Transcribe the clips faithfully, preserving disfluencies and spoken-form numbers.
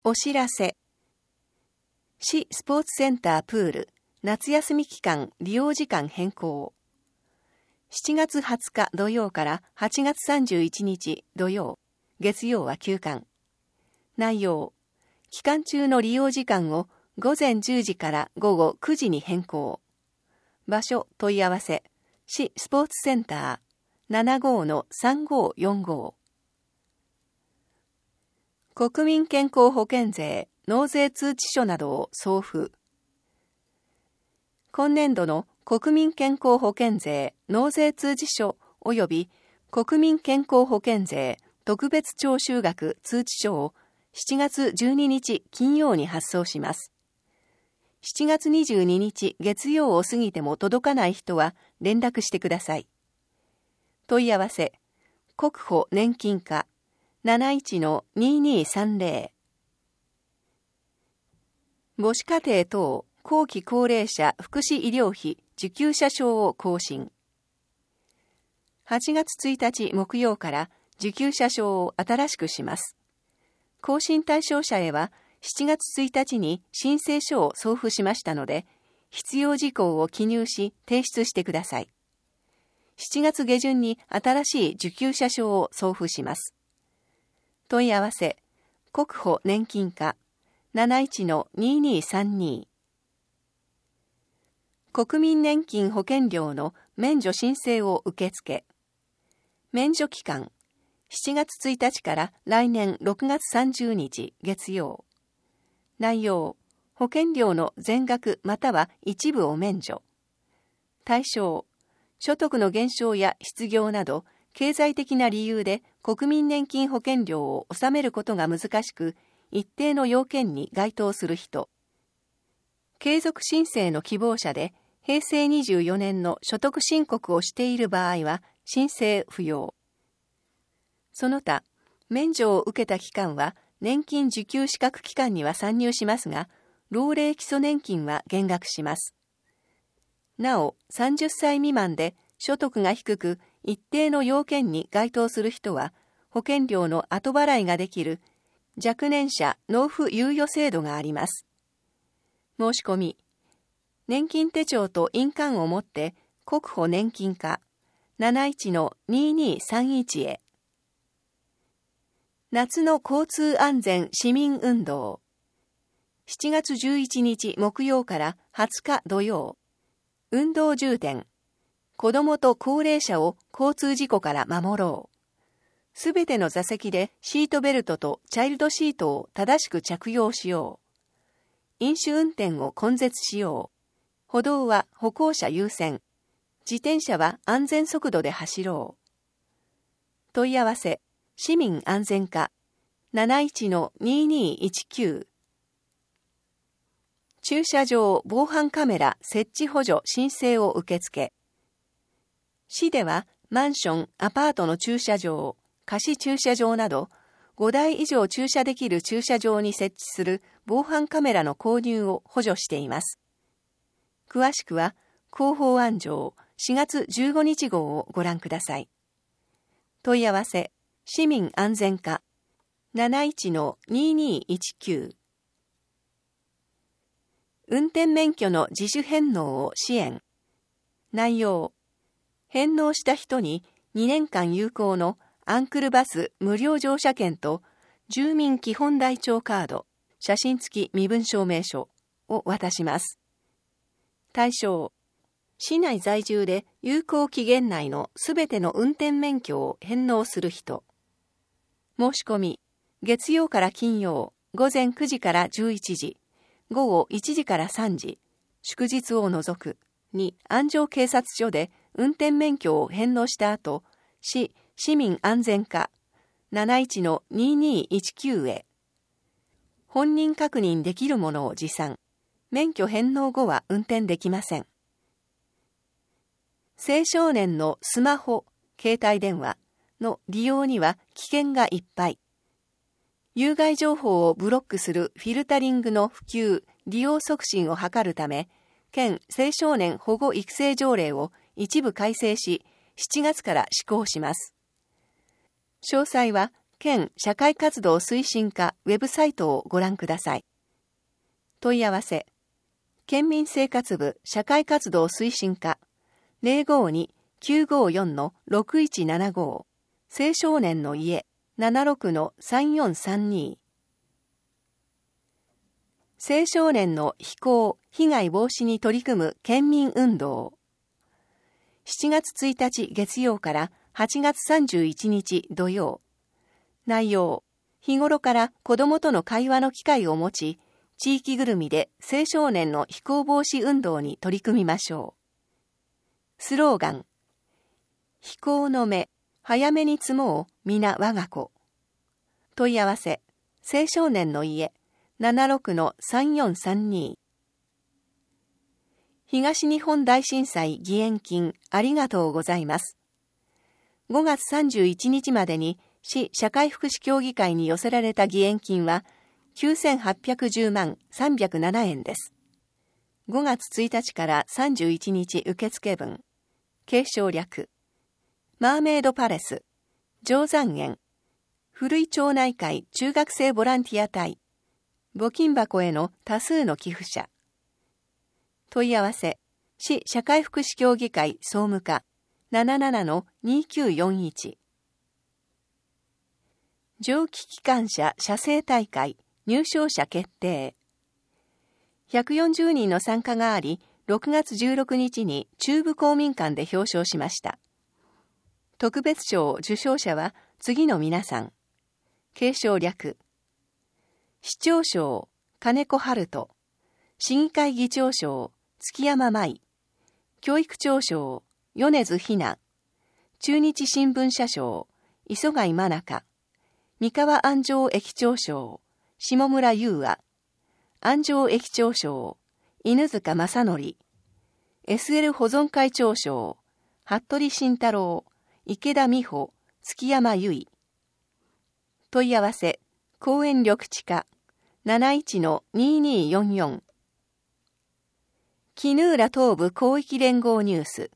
お知らせ。市スポーツセンタープール夏休み期間利用時間変更。しちがつはつか土曜からはちがつさんじゅういちにち土曜、月曜は休館。内容、期間中の利用時間をごぜんじゅうじからごごくじに変更。場所問い合わせ、市スポーツセンター ななごー さんごーよんご。国民健康保険税納税通知書などを送付。今年度の国民健康保険税納税通知書及び国民健康保険税特別徴収額通知書をしちがつじゅうににち金曜に発送します。しちがつにじゅうににち月曜を過ぎても届かない人は連絡してください。問い合わせ、国保年金課 なないちのにーにーさんぜろ。母子家庭等後期高齢者福祉医療費受給者証を更新。はちがつついたち木曜から受給者証を新しくします。更新対象者へはしちがつついたちに申請書を送付しましたので、必要事項を記入し提出してください。しちがつげじゅんに新しい受給者証を送付します。問い合わせ、国保年金課 なないちのにーにーさんに。国民年金保険料の免除申請を受付。免除期間、しちがつついたちから来年ろくがつさんじゅうにち月曜。内容、保険料の全額または一部を免除。対象、所得の減少や失業など経済的な理由で国民年金保険料を納めることが難しく、一定の要件に該当する人。継続申請の希望者でへいせいにじゅうよねんの所得申告をしている場合は申請不要。その他、免除を受けた期間は年金受給資格期間には参入しますが、老齢基礎年金は減額します。なお、さんじゅっさい未満で所得が低く一定の要件に該当する人は保険料の後払いができる若年者納付猶予制度があります。申し込み、年金手帳と印鑑を持って国保年金課 なないちのにーにーさんいち へ。夏の交通安全市民運動。しちがつじゅういちにち木曜からはつか土曜。運動重点。子どもと高齢者を交通事故から守ろう。すべての座席でシートベルトとチャイルドシートを正しく着用しよう。飲酒運転を根絶しよう。歩道は歩行者優先。自転車は安全速度で走ろう。問い合わせ、市民安全課 なないちのにーにーいちきゅう。駐車場防犯カメラ設置補助申請を受付。市ではマンション、アパートの駐車場、貸し駐車場などごだい以上駐車できる駐車場に設置する防犯カメラの購入を補助しています。詳しくは広報案条しがつじゅうごにち号をご覧ください。問い合わせ、市民安全課 なないちのにーにーいちきゅう。運転免許の自主返納を支援。内容、返納した人ににねんかん有効のアンクルバス無料乗車券と住民基本台帳カード、写真付き身分証明書を渡します。対象、市内在住で有効期限内のすべての運転免許を返納する人。申し込み、月曜から金曜、ごぜんくじからじゅういちじ、ごごいちじからさんじ、祝日を除くに安城警察署で運転免許を返納した後、市市民安全課 なないちのにーにーいちきゅう へ。本人確認できるものを持参。免許返納後は運転できません。青少年のスマホ、携帯電話の利用には危険がいっぱい。有害情報をブロックするフィルタリングの普及、利用促進を図るため、県青少年保護育成条例を一部改正し、しちがつから施行します。詳細は県社会活動推進課ウェブサイトをご覧ください。問い合わせ、県民生活部社会活動推進課 ゼロごに きゅうごよん ろくいちななご 青少年の家 ななろく さんよんさんに 青少年の非行・被害防止に取り組む県民運動。しちがつついたち月曜からはちがつさんじゅういちにち土曜。内容、日頃から子どもとの会話の機会を持ち、地域ぐるみで青少年の非行防止運動に取り組みましょう。スローガン、非行の目、早めに積もう、皆我が子。問い合わせ、青少年の家、ななろく さんよんさんに。東日本大震災義援金ありがとうございます。ごがつさんじゅういちにちまでに市社会福祉協議会に寄せられた義援金はきゅうせんはっぴゃくじゅうまんさんびゃくななえんです。ごがつついたちからさんじゅういちにち受付分。継承略。マーメイドパレス。定山園。古井町内会中学生ボランティア隊。募金箱への多数の寄付者。問い合わせ、市社会福祉協議会総務課 なななな にきゅうよんいち。蒸気機関車写生大会入賞者決定。ひゃくよんじゅうにんの参加があり、ろくがつじゅうろくにちに中部公民館で表彰しました。特別賞受賞者は次の皆さん。継承略。市長賞、金子春人。市議会議長賞、月山舞。教育長賞、米津ひな。中日新聞社賞、磯貝真中。三河安城駅長賞、下村優愛。安城駅長賞、犬塚正則。エスエル 保存会長賞、服部慎太郎、池田美穂、月山由衣。問い合わせ、公園緑地課 なないち にによんよん。衣浦東部広域連合ニュース。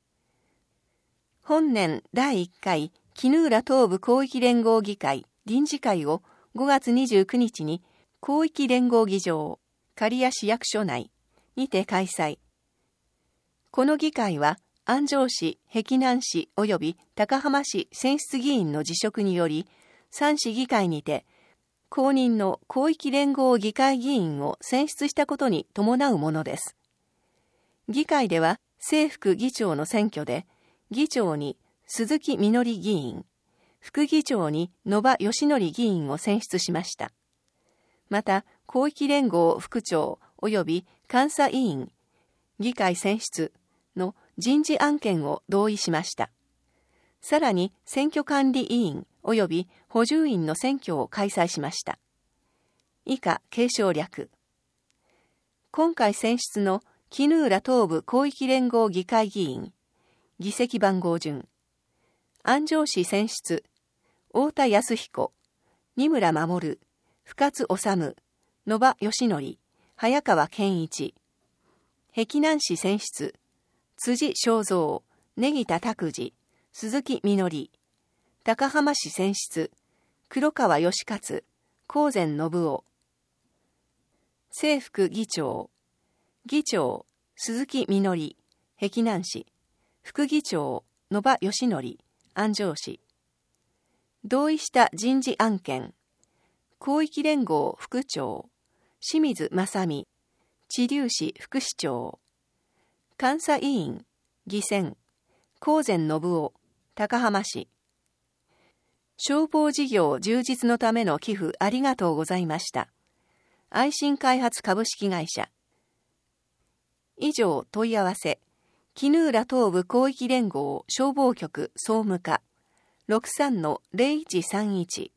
本年だいいっかい衣浦東部広域連合議会臨時会をごがつにじゅうくにちに広域連合議場、刈谷市役所内にて開催。この議会は安城市、碧南市及び高浜市選出議員の辞職により、さん市議会にて公認の広域連合議会議員を選出したことに伴うものです。議会では正副議長の選挙で、議長に鈴木みのり議員、副議長に野場義則議員を選出しました。また、広域連合副長及び監査委員、議会選出の人事案件を同意しました。さらに、選挙管理委員及び補充員の選挙を開催しました。以下、継承略。今回選出の衣浦東部広域連合議会議員、議席番号順。安城市選出、太田康彦、二村守、深津治、野場義則、早川健一。碧南市選出、辻正蔵、根北拓司、鈴木みのり。高浜市選出、黒川義勝、高前信夫。正副議長、議長、鈴木みのり、碧南市。副議長、野場義則、安城市。同意した人事案件、広域連合副長、清水正美、知立市副市長。監査委員、議選、高前信夫、高浜市。消防事業充実のための寄付ありがとうございました。愛心開発株式会社。以上問い合わせ、衣浦東部広域連合消防局総務課 ろくさん ゼロいちさんいち。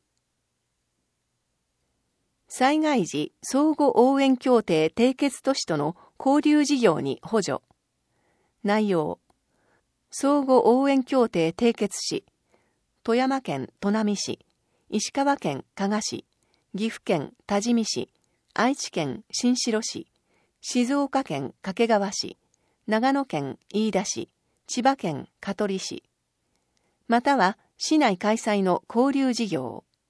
災害時相互応援協定締結都市との交流事業に補助。内容、相互応援協定締結し、富山県砺波市、石川県加賀市、岐阜県多治見市、愛知県新城市、静岡県掛川市、長野県飯田市、千葉県香取市、または市内開催の交流事業。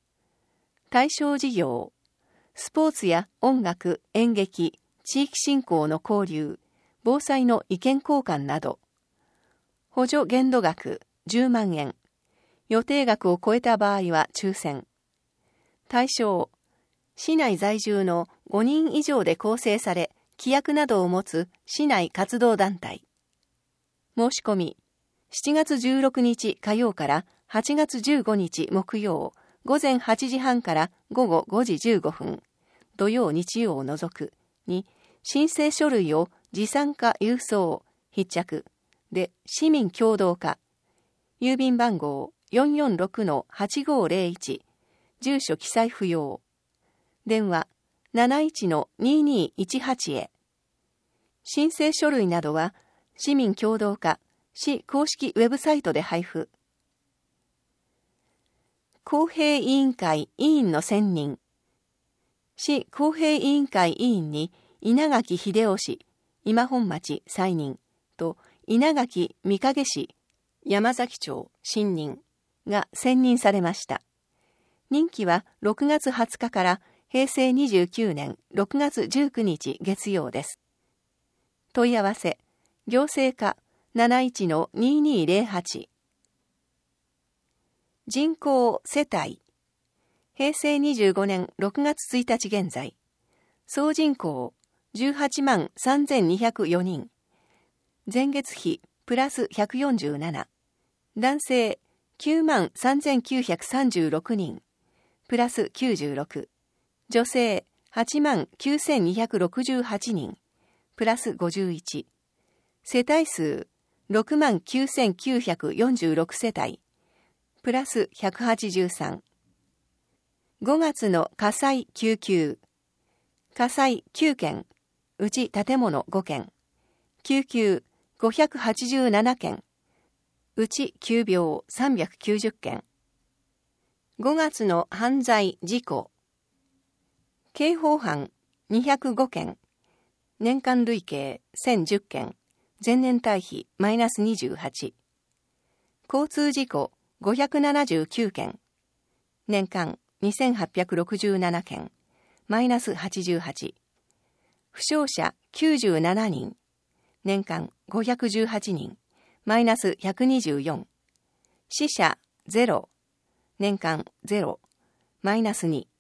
対象事業、スポーツや音楽、演劇、地域振興の交流、防災の意見交換など。補助限度額じゅうまんえん。予定額を超えた場合は抽選。対象、市内在住のごにん以上で構成され、規約などを持つ市内活動団体。申し込み、しちがつじゅうろくにち火曜からはちがつじゅうごにち木曜、午前はちじはんから午後ごじじゅうごふん、土曜日曜を除くに、申請書類を持参か郵送、必着で市民共同化、郵便番号 よんよんろくのはちごーぜろいち、住所記載不要。電話 なないちのにーにーいちはち へ。申請書類などは市民共同化、市公式ウェブサイトで配布。公平委員会委員の選任。市公平委員会委員に稲垣秀夫氏、今本町再任と稲垣御影氏、山崎町新任が選任されました。任期はろくがつはつかからへいせいにじゅうきゅうねんろくがつじゅうくにち月曜です。問い合わせ、行政課 なないちのにーにーぜろはち。人口世帯、へいせいにじゅうごねんろくがつついたち現在、総人口じゅうはちまんさんぜんにひゃくよにん、前月比プラスひゃくよんじゅうなな、男性きゅうまんさんぜんきゅうひゃくさんじゅうろくにん、プラスきゅうじゅうろく、女性はちまんきゅうせんにひゃくろくじゅうはちにん、プラスごじゅういち、世帯数ろくまんきゅうせんきゅうひゃくよんじゅうろく世帯、プラスひゃくはちじゅうさん。ごがつの火災救急。火災きゅうけん、うち建物ごけん。救急ごひゃくはちじゅうななけん。うち急病さんびゃくきゅうじゅっけん。ごがつの犯罪事故。刑法犯にひゃくごけん。年間累計せんじゅっけん。前年対比マイナスにじゅうはち。交通事故ごひゃくななじゅうきゅうけん。年間にせんはっぴゃくろくじゅうななけん。マイナスはちじゅうはち。負傷者きゅうじゅうななにん。年間ごひゃくじゅうはちにん。マイナスひゃくにじゅうよん。死者ゼロ。年間ゼロ。マイナスに。